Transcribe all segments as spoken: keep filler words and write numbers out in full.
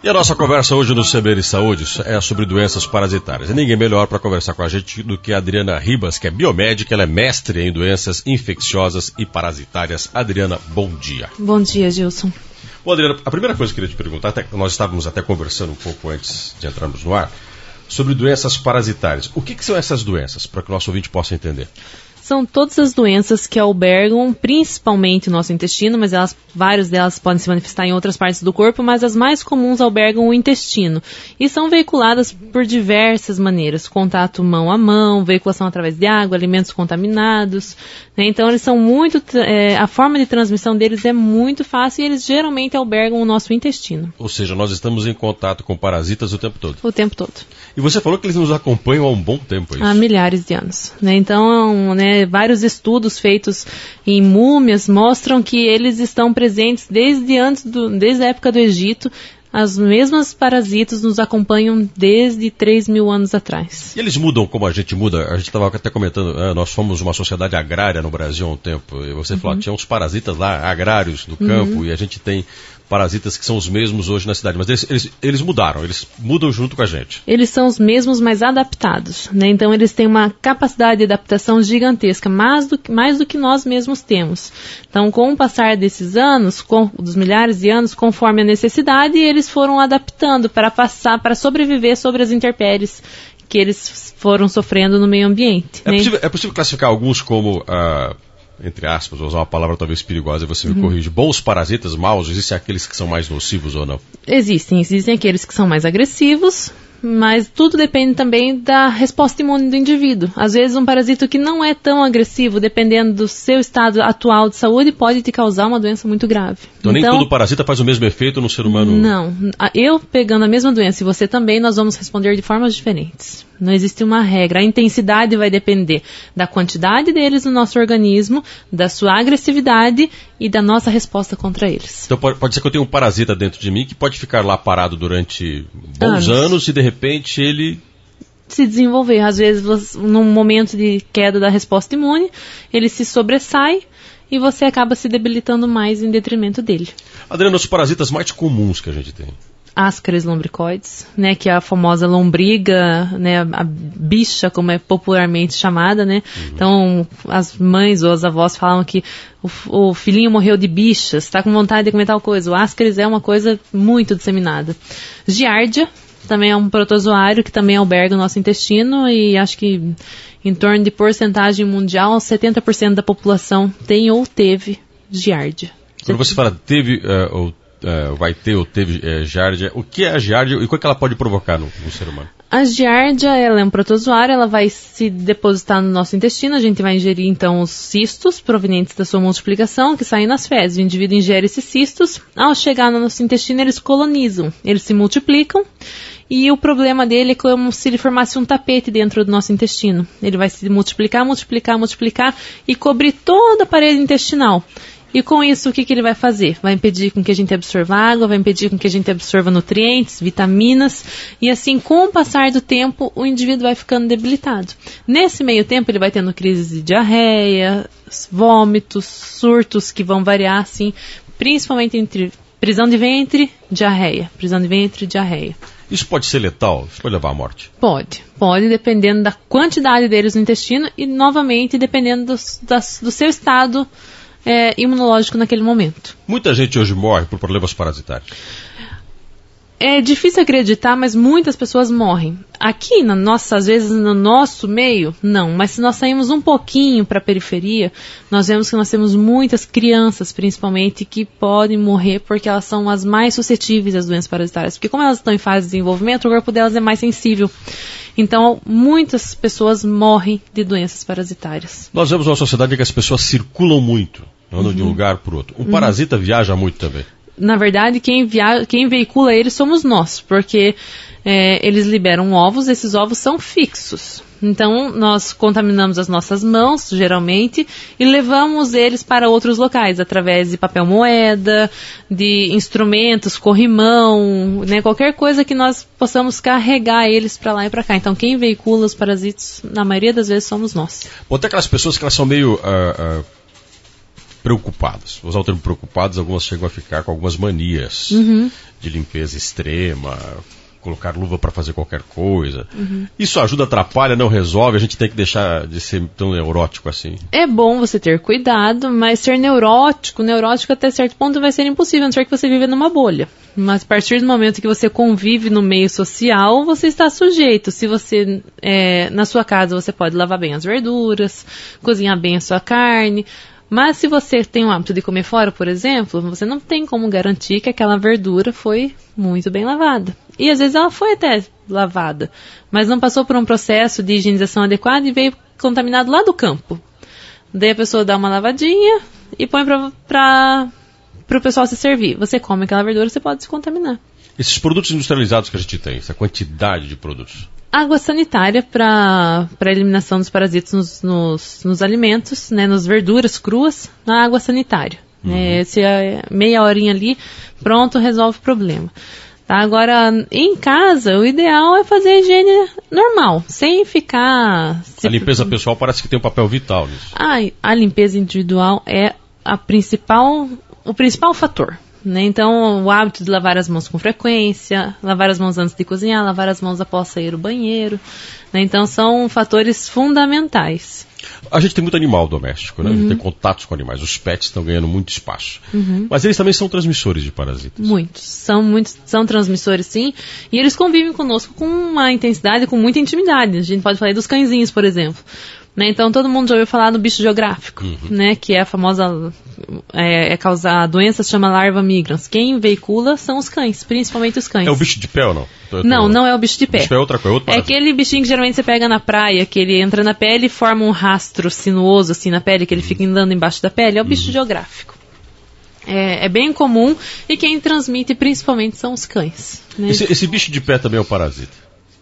E a nossa conversa hoje no C B N Saúde é sobre doenças parasitárias. E ninguém melhor para conversar com a gente do que a Adriana Ribas, que é biomédica, ela é mestre em doenças infecciosas e parasitárias. Adriana, bom dia. Bom dia, Gilson. Bom, Adriana, a primeira coisa que eu queria te perguntar, até, nós estávamos até conversando um pouco antes de entrarmos no ar, sobre doenças parasitárias. O que, que são essas doenças, para que o nosso ouvinte possa entender? São todas as doenças que albergam principalmente o nosso intestino, mas elas, várias delas podem se manifestar em outras partes do corpo, mas as mais comuns albergam o intestino. E são veiculadas por diversas maneiras, contato mão a mão, veiculação através de água, alimentos contaminados, né? Então eles são muito, é, a forma de transmissão deles é muito fácil e eles geralmente albergam o nosso intestino. Ou seja, nós estamos em contato com parasitas o tempo todo. O tempo todo. E você falou que eles nos acompanham há um bom tempo, é isso? Há milhares de anos, né? Então, né, vários estudos feitos em múmias mostram que eles estão presentes desde antes do, desde a época do Egito. As mesmas parasitas nos acompanham desde três mil anos atrás. E eles mudam como a gente muda? A gente estava até comentando, é, nós fomos uma sociedade agrária no Brasil há um tempo. E você uhum. falou, tinha uns parasitas lá, agrários do campo, uhum. e a gente tem parasitas que são os mesmos hoje na cidade. Mas eles, eles, eles mudaram, eles mudam junto com a gente. Eles são os mesmos, mas adaptados, né? Então eles têm uma capacidade de adaptação gigantesca, mais do, mais do que nós mesmos temos. Então, com o passar desses anos, com, dos milhares de anos, conforme a necessidade, eles foram adaptando para passar, para sobreviver sobre as intempéries que eles foram sofrendo no meio ambiente. É, né? possível, é possível classificar alguns como, ah, entre aspas, vou usar uma palavra talvez perigosa e você me uhum. corrige, bons parasitas, maus? Existem aqueles que são mais nocivos ou não? Existem, existem aqueles que são mais agressivos, mas tudo depende também da resposta imune do indivíduo. Às vezes um parasito que não é tão agressivo, dependendo do seu estado atual de saúde, pode te causar uma doença muito grave. Então, então nem todo parasita faz o mesmo efeito no ser humano? Não. Eu pegando a mesma doença e você também, nós vamos responder de formas diferentes. Não existe uma regra. A intensidade vai depender da quantidade deles no nosso organismo, da sua agressividade e da nossa resposta contra eles. Então pode, pode ser que eu tenha um parasita dentro de mim que pode ficar lá parado durante bons anos, anos e de repente ele se desenvolver. Às vezes, num momento de queda da resposta imune, ele se sobressai e você acaba se debilitando mais em detrimento dele. Adriana, os parasitas mais comuns que a gente tem? Ascaris lumbricoides, né, que é a famosa lombriga, né, a bicha, como é popularmente chamada, né. Uhum. Então, as mães ou as avós falam que o, o filhinho morreu de bichas, está com vontade de comer tal coisa. O Ascaris é uma coisa muito disseminada. Giardia também é um protozoário que também alberga o nosso intestino e acho que em torno de porcentagem mundial, setenta por cento da população tem ou teve Giardia. Quando você fala teve uh, ou Uh, vai ter ou teve uh, Giardia. O que é a Giardia e o que ela pode provocar no, no ser humano? A Giardia, ela é um protozoário, ela vai se depositar no nosso intestino, a gente vai ingerir então os cistos provenientes da sua multiplicação, que saem nas fezes. O indivíduo ingere esses cistos, ao chegar no nosso intestino eles colonizam, eles se multiplicam e o problema dele é como se ele formasse um tapete dentro do nosso intestino. Ele vai se multiplicar, multiplicar, multiplicar e cobrir toda a parede intestinal. E com isso, o que, que ele vai fazer? Vai impedir com que a gente absorva água, vai impedir com que a gente absorva nutrientes, vitaminas, e assim, com o passar do tempo, o indivíduo vai ficando debilitado. Nesse meio tempo, ele vai tendo crises de diarreia, vômitos, surtos, que vão variar, assim, principalmente entre prisão de ventre, diarreia, prisão de ventre, diarreia. Isso pode ser letal? Isso pode levar à morte? Pode. Pode, dependendo da quantidade deles no intestino e, novamente, dependendo do, das, do seu estado É, imunológico naquele momento. Muita gente hoje morre por problemas parasitários. É difícil acreditar, mas muitas pessoas morrem. Aqui, na nossa, às vezes, no nosso meio, não. Mas se nós saímos um pouquinho para a periferia, nós vemos que nós temos muitas crianças, principalmente, que podem morrer porque elas são as mais suscetíveis às doenças parasitárias. Porque como elas estão em fase de desenvolvimento, o corpo delas é mais sensível. Então, muitas pessoas morrem de doenças parasitárias. Nós vemos uma sociedade em que as pessoas circulam muito, andam uhum. de um lugar para o outro. O parasita uhum. viaja muito também. Na verdade, quem, via... quem veicula eles somos nós, porque é, eles liberam ovos, esses ovos são fixos. Então, nós contaminamos as nossas mãos, geralmente, e levamos eles para outros locais, através de papel moeda, de instrumentos, corrimão, né, qualquer coisa que nós possamos carregar eles para lá e para cá. Então, quem veicula os parasitas, na maioria das vezes, somos nós. Bom, tem aquelas pessoas que elas são meio... Uh, uh... preocupadas. Vou usar o termo preocupadas, algumas chegam a ficar com algumas manias Uhum. de limpeza extrema, colocar luva para fazer qualquer coisa. Uhum. Isso ajuda, atrapalha, não resolve, a gente tem que deixar de ser tão neurótico assim. É bom você ter cuidado, mas ser neurótico, neurótico até certo ponto vai ser impossível, a não ser que você viva numa bolha. Mas a partir do momento que você convive no meio social, você está sujeito. Se você, é, na sua casa, você pode lavar bem as verduras, cozinhar bem a sua carne. Mas se você tem o hábito de comer fora, por exemplo, você não tem como garantir que aquela verdura foi muito bem lavada. E às vezes ela foi até lavada, mas não passou por um processo de higienização adequado e veio contaminado lá do campo. Daí a pessoa dá uma lavadinha e põe para o pessoal se servir. Você come aquela verdura, você pode se contaminar. Esses produtos industrializados que a gente tem, essa quantidade de produtos. Água sanitária para a eliminação dos parasitas nos, nos, nos alimentos, né, nas verduras cruas, na água sanitária. Uhum. É, se é meia horinha ali, pronto, resolve o problema. Tá? Agora, em casa, o ideal é fazer a higiene normal, sem ficar... Se... A limpeza pessoal parece que tem um papel vital nisso. A, a limpeza individual é a principal, o principal fator. Né? Então, o hábito de lavar as mãos com frequência, lavar as mãos antes de cozinhar, lavar as mãos após sair do banheiro. Né? Então, são fatores fundamentais. A gente tem muito animal doméstico, né? Uhum. A gente tem contatos com animais. Os pets estão ganhando muito espaço. Uhum. Mas eles também são transmissores de parasitas. Muitos. São, muitos, são transmissores, sim. E eles convivem conosco com uma intensidade, com muita intimidade. A gente pode falar dos cãezinhos, por exemplo. Né, então todo mundo já ouviu falar do bicho geográfico, uhum. né, que é a famosa, é, é causar a doença, se chama larva migrans. Quem veicula são os cães, principalmente os cães. É o bicho de pé ou não? Tô, tô... Não, não é o bicho de pé. O bicho de pé é outra coisa, é outro parasita. É aquele bichinho que geralmente você pega na praia, que ele entra na pele e forma um rastro sinuoso assim na pele, que ele uhum. fica andando embaixo da pele, é o bicho uhum. geográfico. É, é bem comum e quem transmite principalmente são os cães. Né? Esse, esse bicho de pé também é um parasita?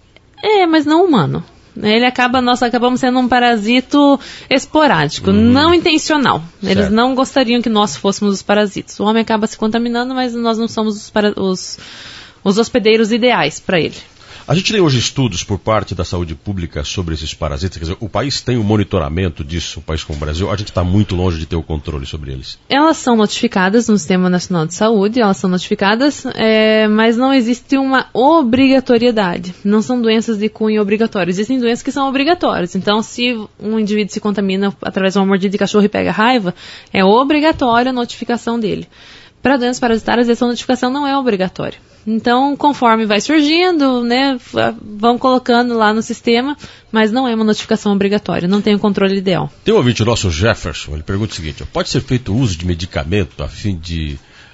É, mas não humano. Ele acaba, nós acabamos sendo um parasito esporádico, uhum. não intencional. Eles certo. Não gostariam que nós fôssemos os parasitas. O homem acaba se contaminando, mas nós não somos os, para, os, os hospedeiros ideais para ele. A gente tem hoje estudos por parte da saúde pública sobre esses parasitas. Quer dizer, o país tem um monitoramento disso, o país como o Brasil, a gente está muito longe de ter o controle sobre eles. Elas são notificadas no Sistema Nacional de Saúde, elas são notificadas, é, mas não existe uma obrigatoriedade. Não são doenças de cunho obrigatório. Existem doenças que são obrigatórias. Então, se um indivíduo se contamina através de uma mordida de cachorro e pega raiva, é obrigatória a notificação dele. Para doenças parasitárias, essa notificação não é obrigatória. Então, conforme vai surgindo, né, vão colocando lá no sistema, mas não é uma notificação obrigatória, não tem o controle ideal. Tem um ouvinte, o nosso Jefferson, ele pergunta o seguinte: pode ser feito uso de medicamento a fim de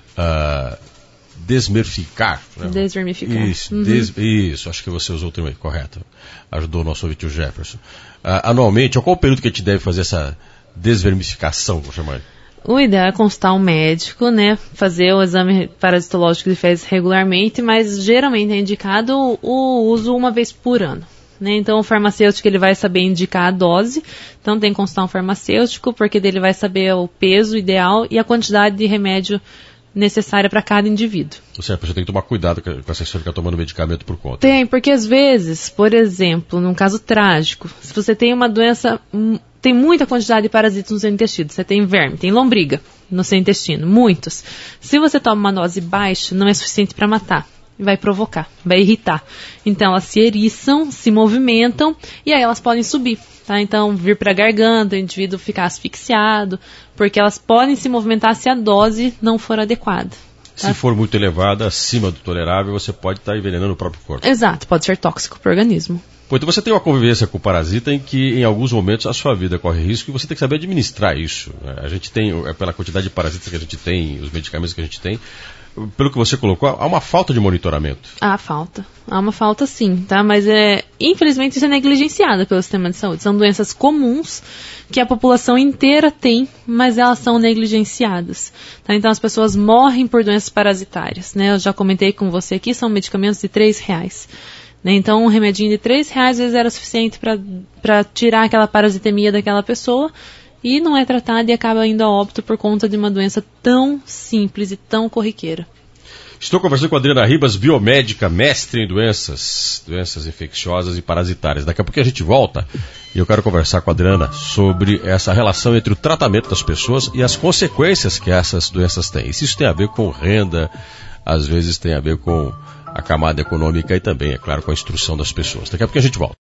uh, desmerficar? Né? Desvermificar. Isso, uhum. des, isso, acho que você usou o termo aí, correto. Ajudou o nosso ouvinte, o Jefferson. Uh, anualmente, qual o período que a gente deve fazer essa desvermificação, vou chamar ele? O ideal é consultar um médico, né, fazer o exame parasitológico de fezes regularmente, mas geralmente é indicado o uso uma vez por ano. Né? Então o farmacêutico ele vai saber indicar a dose, então tem que consultar um farmacêutico, porque ele vai saber o peso ideal e a quantidade de remédio necessária para cada indivíduo. Ou seja, a pessoa tem que tomar cuidado com essa pessoa que está tomando medicamento por conta. Tem, porque às vezes, por exemplo, num caso trágico, se você tem uma doença, tem muita quantidade de parasitas no seu intestino, você tem verme, tem lombriga no seu intestino, muitos. Se você toma uma dose baixa, não é suficiente para matar. Vai provocar, vai irritar. Então elas se eriçam, se movimentam e aí elas podem subir, tá? Então vir para a garganta, o indivíduo ficar asfixiado, porque elas podem se movimentar se a dose não for adequada. Tá? Se for muito elevada, acima do tolerável, você pode estar envenenando o próprio corpo. Exato, pode ser tóxico para o organismo. Pô, então você tem uma convivência com o parasita em que em alguns momentos a sua vida corre risco e você tem que saber administrar isso. A gente tem, pela quantidade de parasitas que a gente tem, os medicamentos que a gente tem, pelo que você colocou, há uma falta de monitoramento. Há falta. Há uma falta sim, tá? Mas é, infelizmente isso é negligenciado pelo sistema de saúde. São doenças comuns que a população inteira tem, mas elas são negligenciadas. Tá? Então as pessoas morrem por doenças parasitárias. Né? Eu já comentei com você aqui, são medicamentos de três reais. Né? Então um remedinho de três reais às vezes era suficiente para tirar aquela parasitemia daquela pessoa. E não é tratado e acaba indo a óbito por conta de uma doença tão simples e tão corriqueira. Estou conversando com a Adriana Ribas, biomédica, mestre em doenças, doenças infecciosas e parasitárias. Daqui a pouco a gente volta e eu quero conversar com a Adriana sobre essa relação entre o tratamento das pessoas e as consequências que essas doenças têm. E se isso tem a ver com renda, às vezes tem a ver com a camada econômica e também, é claro, com a instrução das pessoas. Daqui a pouco a gente volta.